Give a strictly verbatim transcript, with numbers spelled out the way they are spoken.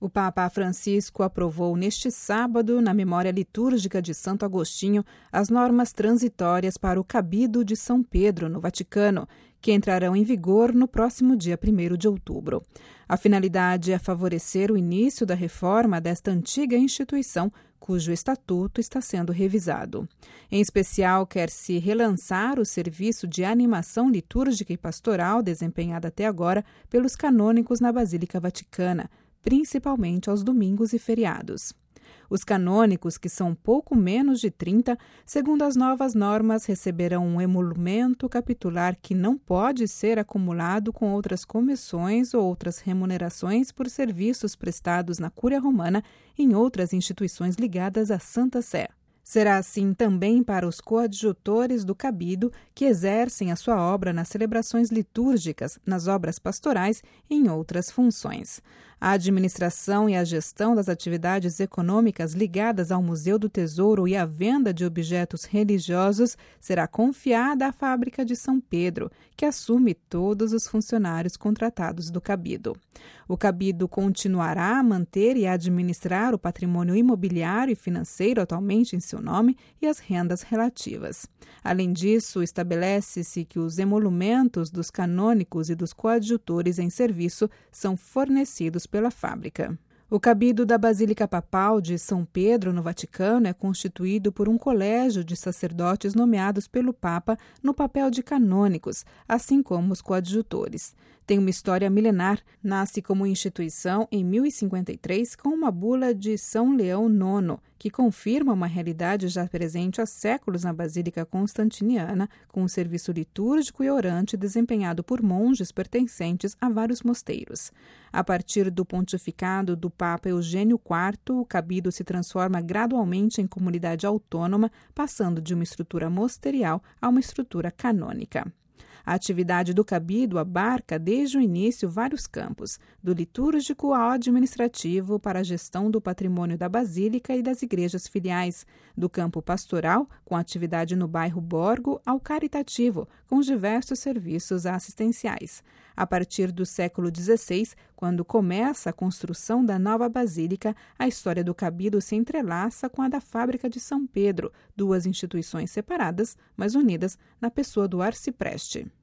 O Papa Francisco aprovou neste sábado, na memória litúrgica de Santo Agostinho, as normas transitórias para o Cabido de São Pedro, no Vaticano, que entrarão em vigor no próximo dia primeiro de outubro. A finalidade é favorecer o início da reforma desta antiga instituição, cujo estatuto está sendo revisado. Em especial, quer-se relançar o serviço de animação litúrgica e pastoral desempenhado até agora pelos canônicos na Basílica Vaticana, principalmente aos domingos e feriados. Os canônicos, que são pouco menos de trinta, segundo as novas normas, receberão um emolumento capitular que não pode ser acumulado com outras comissões ou outras remunerações por serviços prestados na Cúria Romana em outras instituições ligadas à Santa Sé. Será assim também para os coadjutores do Cabido, que exercem a sua obra nas celebrações litúrgicas, nas obras pastorais e em outras funções. A administração e a gestão das atividades econômicas ligadas ao Museu do Tesouro e à venda de objetos religiosos será confiada à Fábrica de São Pedro, que assume todos os funcionários contratados do Cabido. O Cabido continuará a manter e a administrar o patrimônio imobiliário e financeiro atualmente em seu nome e as rendas relativas. Além disso, estabelece-se que os emolumentos dos canônicos e dos coadjutores em serviço são fornecidos pela fábrica. O Cabido da Basílica Papal de São Pedro, no Vaticano, é constituído por um colégio de sacerdotes nomeados pelo Papa no papel de canônicos, assim como os coadjutores. Tem uma história milenar, nasce como instituição em mil e cinquenta e três com uma bula de São Leão nono, que confirma uma realidade já presente há séculos na Basílica Constantiniana, com um serviço litúrgico e orante desempenhado por monges pertencentes a vários mosteiros. A partir do pontificado do Papa Eugênio quarto, o Cabido se transforma gradualmente em comunidade autônoma, passando de uma estrutura mosterial a uma estrutura canônica. A atividade do Cabido abarca desde o início vários campos, do litúrgico ao administrativo para a gestão do patrimônio da Basílica e das igrejas filiais, do campo pastoral, com atividade no bairro Borgo, ao caritativo, com diversos serviços assistenciais. A partir do século dezesseis, quando começa a construção da nova Basílica, a história do Cabido se entrelaça com a da Fábrica de São Pedro, duas instituições separadas, mas unidas na pessoa do arcipreste.